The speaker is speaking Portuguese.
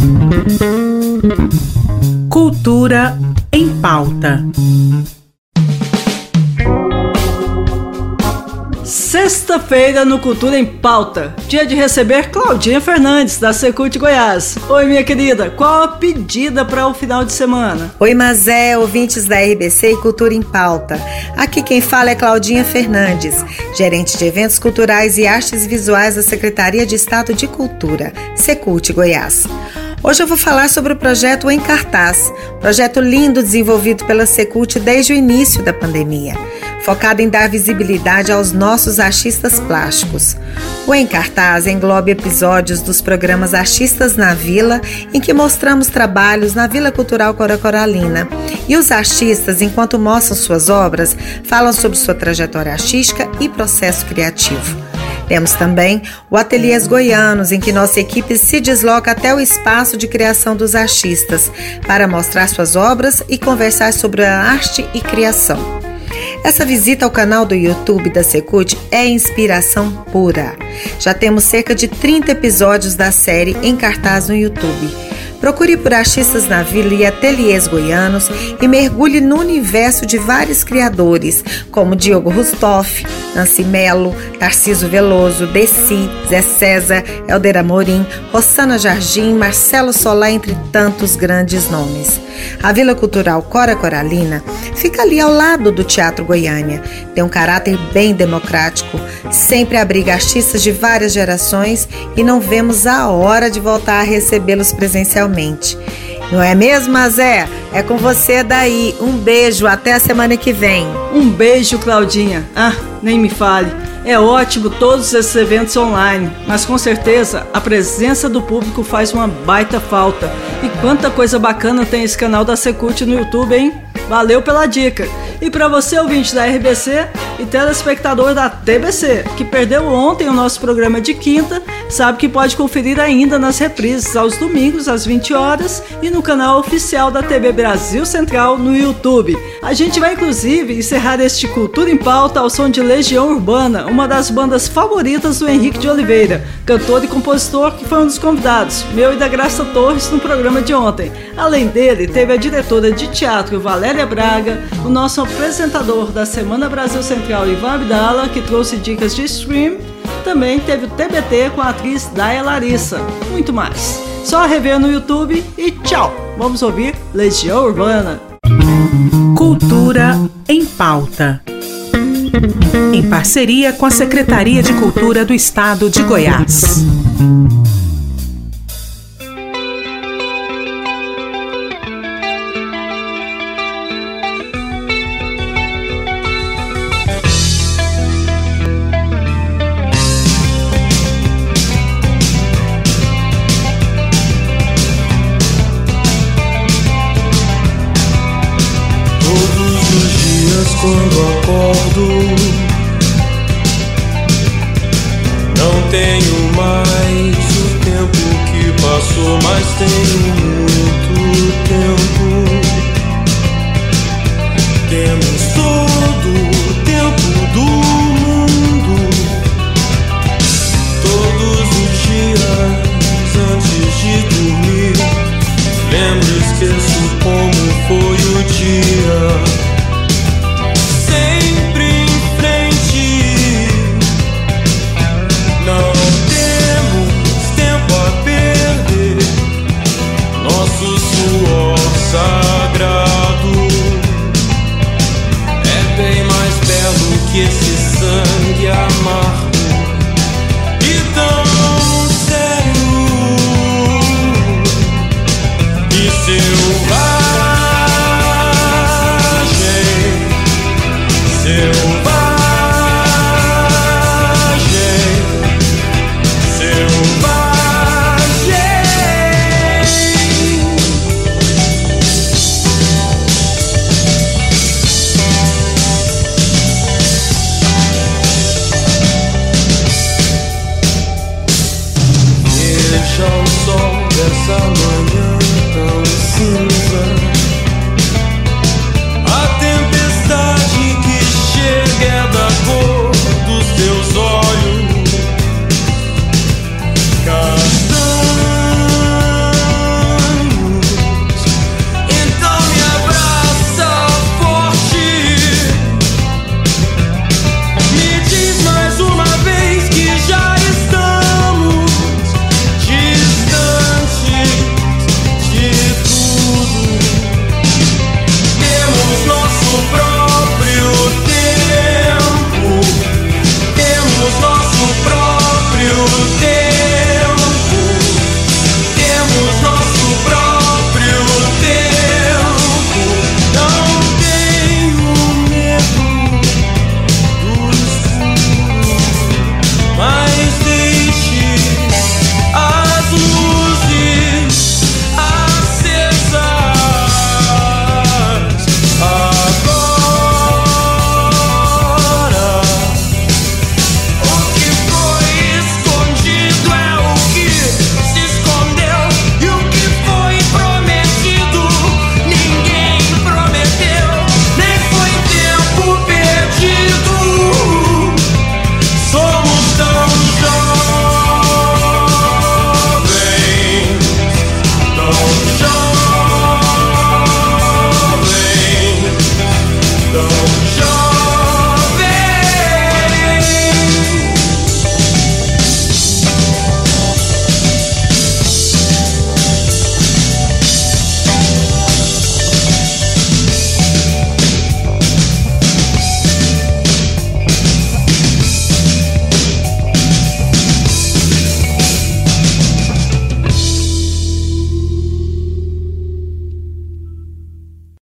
Cultura em Pauta. Sexta-feira no Cultura em Pauta, dia de receber Claudinha Fernandes, da Secult Goiás. Oi, minha querida, qual a pedida para o final de semana? Oi, Mazé, ouvintes da RBC e Cultura em Pauta. Aqui quem fala é Claudinha Fernandes, gerente de eventos culturais e artes visuais da Secretaria de Estado de Cultura, Secult Goiás. Hoje eu vou falar sobre o projeto Em Cartaz, projeto lindo desenvolvido pela Secult desde o início da pandemia, focado em dar visibilidade aos nossos artistas plásticos. O Em Cartaz engloba episódios dos programas Artistas na Vila, em que mostramos trabalhos na Vila Cultural Cora Coralina. E os artistas, enquanto mostram suas obras, falam sobre sua trajetória artística e processo criativo. Temos também o Ateliês Goianos, em que nossa equipe se desloca até o espaço de criação dos artistas para mostrar suas obras e conversar sobre a arte e criação. Essa visita ao canal do YouTube da Secult é inspiração pura. Já temos cerca de 30 episódios da série Em Cartaz no YouTube. Procure por Artistas na Vila e Ateliês Goianos e mergulhe no universo de vários criadores, como Diogo Rustoff, Nancy Melo, Tarciso Veloso, Desi, Zé César, Helder Amorim, Rossana Jardim, Marcelo Solá, entre tantos grandes nomes. A Vila Cultural Cora Coralina fica ali ao lado do Teatro Goiânia. Tem um caráter bem democrático, sempre abriga artistas de várias gerações e não vemos a hora de voltar a recebê-los presencialmente. Não é mesmo, Zé? É com você daí. Um beijo, até a semana que vem. Um beijo, Claudinha. Nem me fale. É ótimo todos esses eventos online, mas com certeza a presença do público faz uma baita falta. E quanta coisa bacana tem esse canal da Secult no YouTube, hein? Valeu pela dica! E para você, ouvinte da RBC e telespectador da TBC, que perdeu ontem o nosso programa de quinta, sabe que pode conferir ainda nas reprises aos domingos às 20 horas e no canal oficial da TV Brasil Central no YouTube. A gente vai inclusive encerrar este Cultura em Pauta ao som de Legião Urbana, uma das bandas favoritas do Henrique de Oliveira, cantor e compositor que foi um dos convidados, meu e da Graça Torres, no programa de ontem. Além dele, teve a diretora de teatro Valéria Braga, o nosso apresentador da Semana Brasil Central, Ivan Abdala, que trouxe dicas de stream. Também teve o TBT com a atriz Daia Larissa. Muito mais. Só rever no YouTube e tchau! Vamos ouvir Legião Urbana. Cultura em Pauta. Em parceria com a Secretaria de Cultura do Estado de Goiás. Quando acordo, não tenho mais o tempo que passou, mas tenho muito tempo. Temos todo o tempo do mundo. Todos os dias antes de dormir, lembro e esqueço como foi o dia. Sempre em frente, não temos tempo a perder. Nosso suor sagrado é bem mais belo que esse sangue amargo e tão sério e selvagem. Veja o sol dessa manhã.